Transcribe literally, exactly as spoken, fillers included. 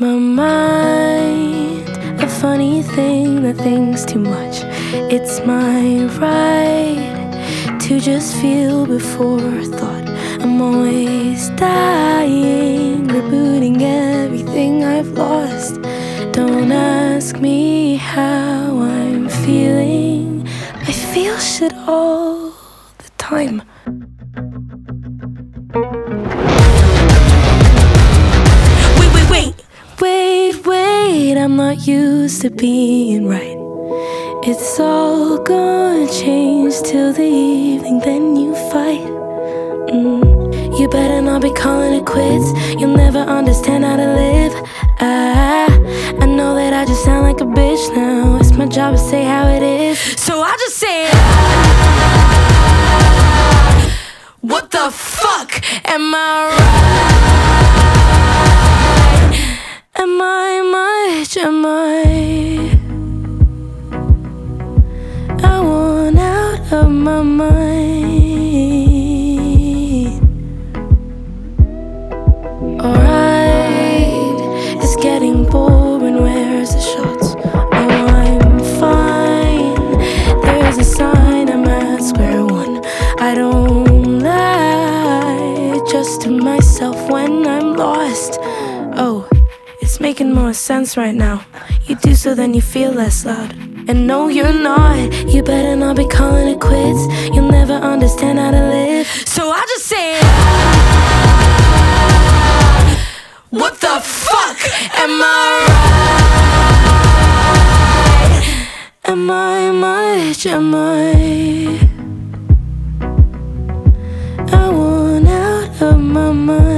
My mind, a funny thing that thinks too much. It's my right to just feel before thought. I'm always dying, rebooting everything I've lost. Don't ask me how I'm feeling. I feel shit all the time. Wait, wait, I'm not used to being right. It's all gonna change till the evening, then you fight. mm. You better not be calling it quits. You'll never understand how to live. I, I know that I just sound like a bitch now. It's my job to say how it is, so I just say ah, what the fuck am I right? Am I much, am I? I want out of my mind. Alright, it's getting boring, where's the shots? Oh, I'm fine. There's a sign, I'm at square one. I don't lie just to myself when I'm lost. Oh, it's making more sense right now. You do so then you feel less loud. And no, you're not. You better not be calling it quits. You'll never understand how to live, so I just say ah, what the fuck am I right? Am I much, am I? I want out of my mind.